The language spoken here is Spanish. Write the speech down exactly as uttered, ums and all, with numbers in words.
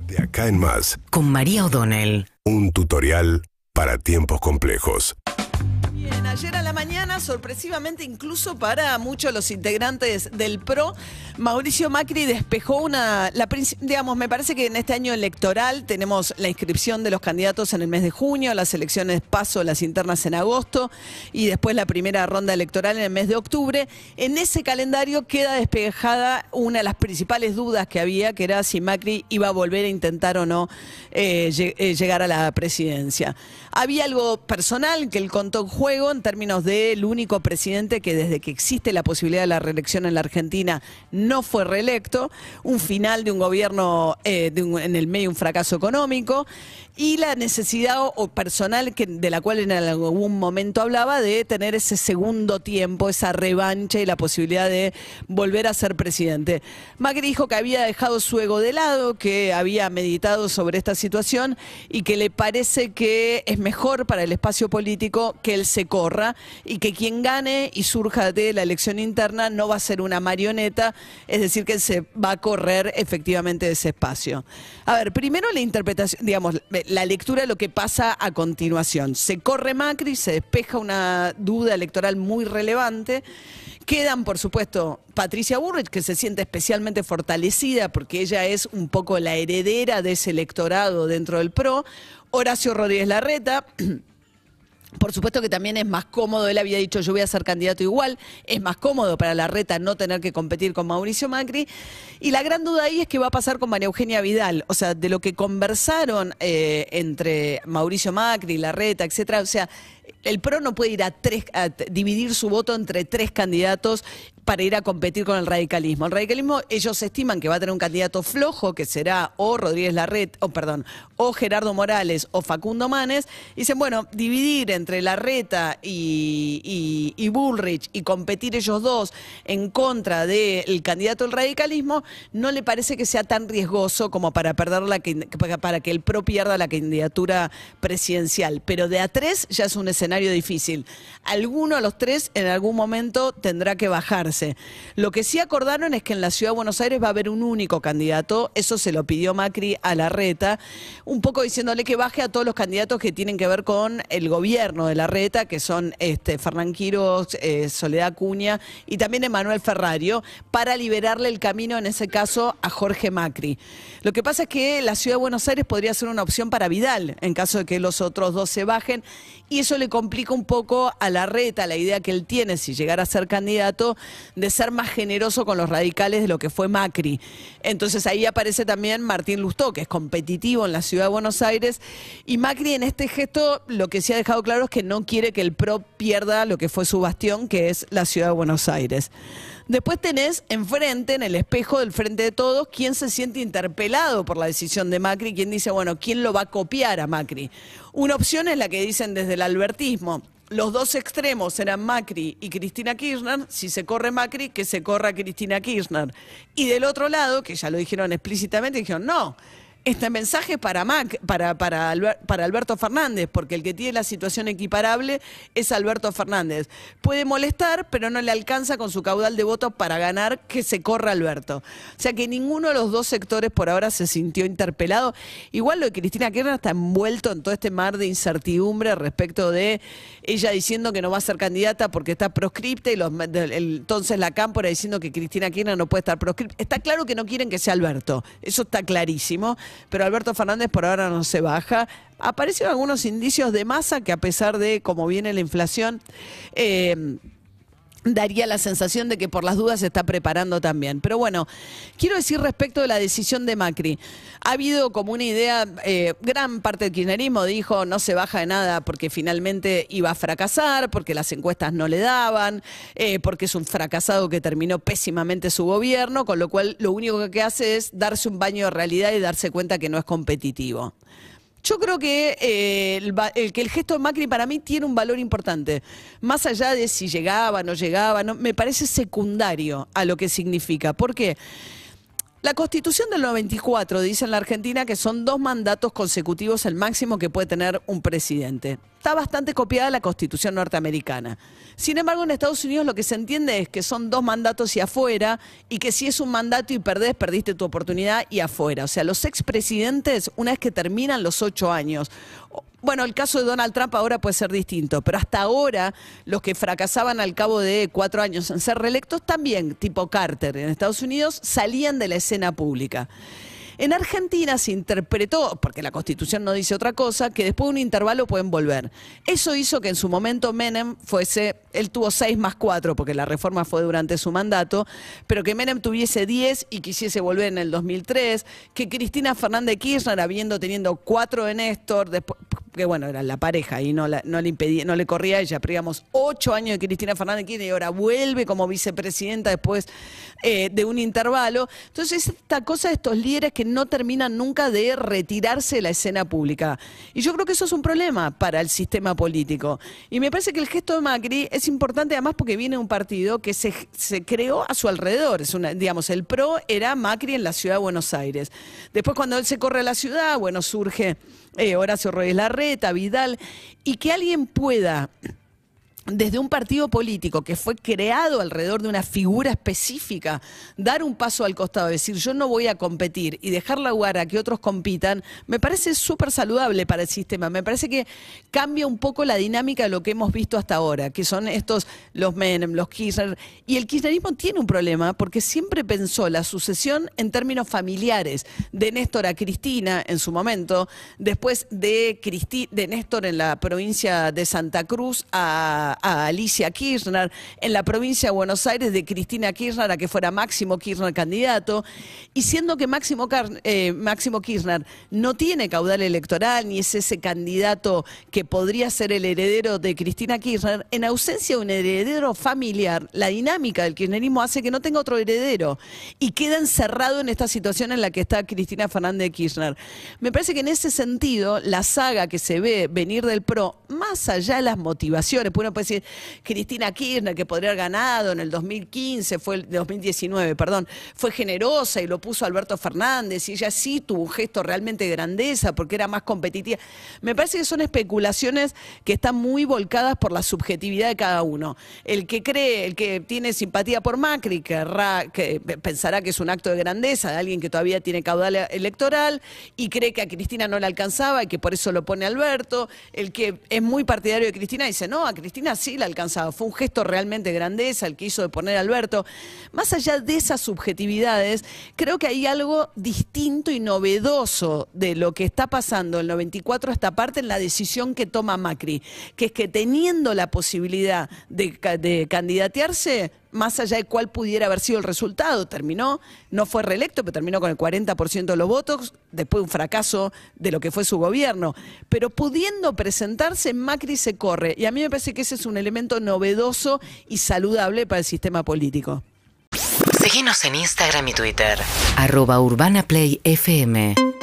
De acá en más, con María O'Donnell. Un tutorial para tiempos complejos. Bien, ayer a la mañana, sorpresivamente incluso para muchos de los integrantes del P R O, Mauricio Macri despejó una, la, digamos, me parece que en este año electoral tenemos la inscripción de los candidatos en el mes de junio, las elecciones paso, las internas en agosto y después la primera ronda electoral en el mes de octubre. En ese calendario queda despejada una de las principales dudas que había, que era si Macri iba a volver a intentar o no eh, llegar a la presidencia. Había algo personal que él contó en juego en términos del único presidente que desde que existe la posibilidad de la reelección en la Argentina no fue reelecto, un final de un gobierno eh, de un, en el medio un fracaso económico y la necesidad o, o personal que, de la cual en algún momento hablaba de tener ese segundo tiempo, esa revancha y la posibilidad de volver a ser presidente. Macri dijo que había dejado su ego de lado, que había meditado sobre esta situación y que le parece que es mejor para el espacio político que él se corra y que quien gane y surja de la elección interna no va a ser una marioneta, es decir, que él se va a correr efectivamente de ese espacio. A ver, primero la interpretación, digamos, la lectura de lo que pasa a continuación. Se corre Macri, se despeja una duda electoral muy relevante. Quedan, por supuesto, Patricia Bullrich, que se siente especialmente fortalecida porque ella es un poco la heredera de ese electorado dentro del P R O. Horacio Rodríguez Larreta. Por supuesto que también es más cómodo, él había dicho yo voy a ser candidato igual, es más cómodo para Larreta no tener que competir con Mauricio Macri. Y la gran duda ahí es qué va a pasar con María Eugenia Vidal, o sea, de lo que conversaron eh, entre Mauricio Macri, Larreta, etcétera, o sea, el P R O no puede ir a, tres, a dividir su voto entre tres candidatos para ir a competir con el radicalismo. El radicalismo, ellos estiman que va a tener un candidato flojo, que será o Rodríguez Larreta, o perdón, o Gerardo Morales o Facundo Manes. Dicen, bueno, dividir entre Larreta y, y, y Bullrich y competir ellos dos en contra del candidato del radicalismo, no le parece que sea tan riesgoso como para perder la para que el P R O pierda la candidatura presidencial. Pero de a tres ya es un escenario difícil. Alguno de los tres en algún momento tendrá que bajarse. Lo que sí acordaron es que en la Ciudad de Buenos Aires va a haber un único candidato, eso se lo pidió Macri a Larreta, un poco diciéndole que baje a todos los candidatos que tienen que ver con el gobierno de Larreta, que son este, Fernán Quiroz, eh, Soledad Acuña y también Emanuel Ferrario, para liberarle el camino en ese caso a Jorge Macri. Lo que pasa es que la Ciudad de Buenos Aires podría ser una opción para Vidal, en caso de que los otros dos se bajen, y eso le complica un poco a Larreta la idea que él tiene, si llegara a ser candidato, de ser más generoso con los radicales de lo que fue Macri. Entonces ahí aparece también Martín Lustó, que es competitivo en la Ciudad de Buenos Aires, y Macri en este gesto lo que sí ha dejado claro es que no quiere que el P R O pierda lo que fue su bastión, que es la Ciudad de Buenos Aires. Después tenés enfrente, en el espejo del Frente de Todos, quién se siente interpelado por la decisión de Macri, quién dice, bueno, ¿quién lo va a copiar a Macri? Una opción es la que dicen desde el albertismo. Los dos extremos eran Macri y Cristina Kirchner. Si se corre Macri, que se corra Cristina Kirchner. Y del otro lado, que ya lo dijeron explícitamente, dijeron, no, este mensaje es para, Mac, para, para, Albert, para Alberto Fernández, porque el que tiene la situación equiparable es Alberto Fernández. Puede molestar, pero no le alcanza con su caudal de votos para ganar, que se corra Alberto. O sea que ninguno de los dos sectores por ahora se sintió interpelado. Igual lo de Cristina Kirchner está envuelto en todo este mar de incertidumbre respecto de ella diciendo que no va a ser candidata porque está proscripta y los, el, entonces la Cámpora diciendo que Cristina Kirchner no puede estar proscripta. Está claro que no quieren que sea Alberto, eso está clarísimo. Pero Alberto Fernández por ahora no se baja. Aparecieron algunos indicios de Massa que a pesar de cómo viene la inflación, eh, daría la sensación de que por las dudas se está preparando también. Pero bueno, quiero decir respecto de la decisión de Macri. Ha habido como una idea, eh, gran parte del kirchnerismo dijo no se baja de nada porque finalmente iba a fracasar, porque las encuestas no le daban, eh, porque es un fracasado que terminó pésimamente su gobierno, con lo cual lo único que hace es darse un baño de realidad y darse cuenta que no es competitivo. Yo creo que, eh, el, el, que el gesto de Macri para mí tiene un valor importante. Más allá de si llegaba o no llegaba, no, me parece secundario a lo que significa. ¿Por qué? La Constitución del noventa y cuatro dice en la Argentina que son dos mandatos consecutivos el máximo que puede tener un presidente. Está bastante copiada la Constitución norteamericana. Sin embargo, en Estados Unidos lo que se entiende es que son dos mandatos y afuera, y que si es un mandato y perdés, perdiste tu oportunidad y afuera. O sea, los expresidentes, una vez que terminan los ocho años, bueno, el caso de Donald Trump ahora puede ser distinto, pero hasta ahora los que fracasaban al cabo de cuatro años en ser reelectos también, tipo Carter en Estados Unidos, salían de la escena pública. En Argentina se interpretó, porque la Constitución no dice otra cosa, que después de un intervalo pueden volver. Eso hizo que en su momento Menem fuese, él tuvo seis más cuatro, porque la reforma fue durante su mandato, pero que Menem tuviese diez y quisiese volver en el dos mil tres, que Cristina Fernández Kirchner, habiendo teniendo cuatro de Néstor, después, que bueno, era la pareja y no, la, no le impedía, no le corría a ella, pero digamos, ocho años de Cristina Fernández Kirchner y ahora vuelve como vicepresidenta después eh, de un intervalo. Entonces, esta cosa de estos líderes que no terminan nunca de retirarse de la escena pública. Y yo creo que eso es un problema para el sistema político. Y me parece que el gesto de Macri es importante además porque viene de un partido que se, se creó a su alrededor. Es una, digamos, el PRO era Macri en la ciudad de Buenos Aires. Después cuando él se corre a la ciudad, bueno, surge eh, Horacio Rodríguez Larreta, Vidal, y que alguien pueda, desde un partido político que fue creado alrededor de una figura específica, dar un paso al costado, decir yo no voy a competir y dejar lugar a que otros compitan, me parece súper saludable para el sistema. Me parece que cambia un poco la dinámica de lo que hemos visto hasta ahora, que son estos, los Menem, los Kirchner. Y el kirchnerismo tiene un problema porque siempre pensó la sucesión en términos familiares, de Néstor a Cristina en su momento, después de, Cristi, de Néstor en la provincia de Santa Cruz a a Alicia Kirchner, en la provincia de Buenos Aires de Cristina Kirchner a que fuera Máximo Kirchner candidato, y siendo que Máximo, eh, Máximo Kirchner no tiene caudal electoral ni es ese candidato que podría ser el heredero de Cristina Kirchner, en ausencia de un heredero familiar, la dinámica del kirchnerismo hace que no tenga otro heredero y queda encerrado en esta situación en la que está Cristina Fernández Kirchner. Me parece que en ese sentido la saga que se ve venir del PRO, más allá de las motivaciones, pues uno puede decir, Cristina Kirchner, que podría haber ganado en el dos mil quince, fue el dos mil diecinueve, perdón, fue generosa y lo puso Alberto Fernández, y ella sí tuvo un gesto realmente de grandeza porque era más competitiva. Me parece que son especulaciones que están muy volcadas por la subjetividad de cada uno. El que cree, el que tiene simpatía por Macri, querrá, que pensará que es un acto de grandeza de alguien que todavía tiene caudal electoral y cree que a Cristina no le alcanzaba y que por eso lo pone Alberto. El que es muy partidario de Cristina dice, no, a Cristina sí la alcanzaba, fue un gesto realmente de grandeza el que hizo de poner a Alberto. Más allá de esas subjetividades, creo que hay algo distinto y novedoso de lo que está pasando en el noventa y cuatro, esta parte en la decisión que toma Macri, que es que teniendo la posibilidad de, de candidatearse, más allá de cuál pudiera haber sido el resultado, terminó, no fue reelecto, pero terminó con el cuarenta por ciento de los votos, después de un fracaso de lo que fue su gobierno. Pero pudiendo presentarse, Macri se corre. Y a mí me parece que ese es un elemento novedoso y saludable para el sistema político. Síguenos en Instagram y Twitter. arroba Urbana Play F M.